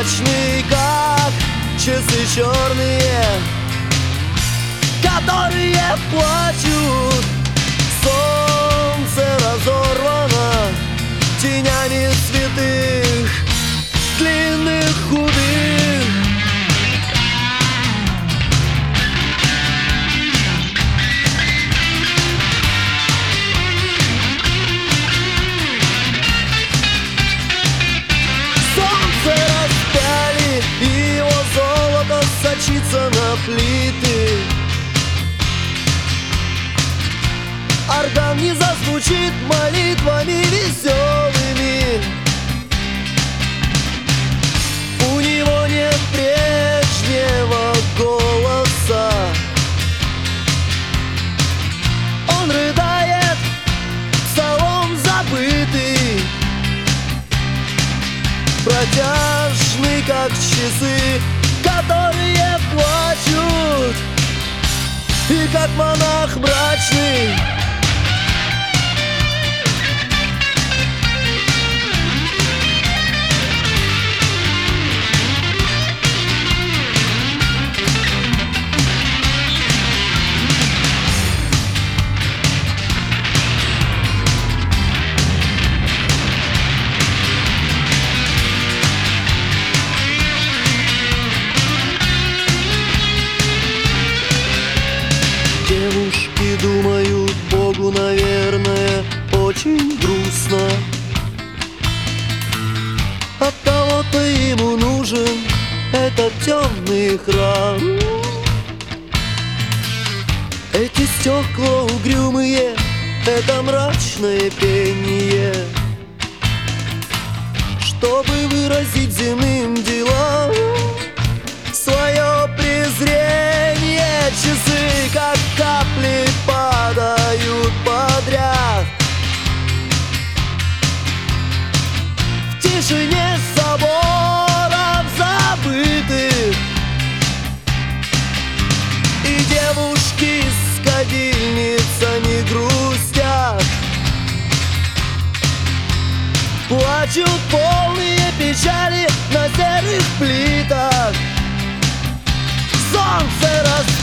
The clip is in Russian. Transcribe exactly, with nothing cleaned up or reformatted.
мрачный, как часы черные, которые плачут. Солнце разорвано тенями святых, длинных, худых. Солнце распяли, и его золото сочится на плиты. Орган не зазвучит молитвами веселыми. У него нет прежнего голоса. Он рыдает, псалом забытый, протяжный, как часы, которые плачут, и как монах мрачный. Девушки думают, Богу, наверное, очень грустно. Оттого-то ему нужен этот темный храм. Эти стекла угрюмые, это мрачное пение, чтобы выразить земным делам свое презрение. Часы, как капли, падают подряд в тишине соборов забытых. И девушки с кадильницами грустят, плачут полные печали на серых плитах. Солнце растет.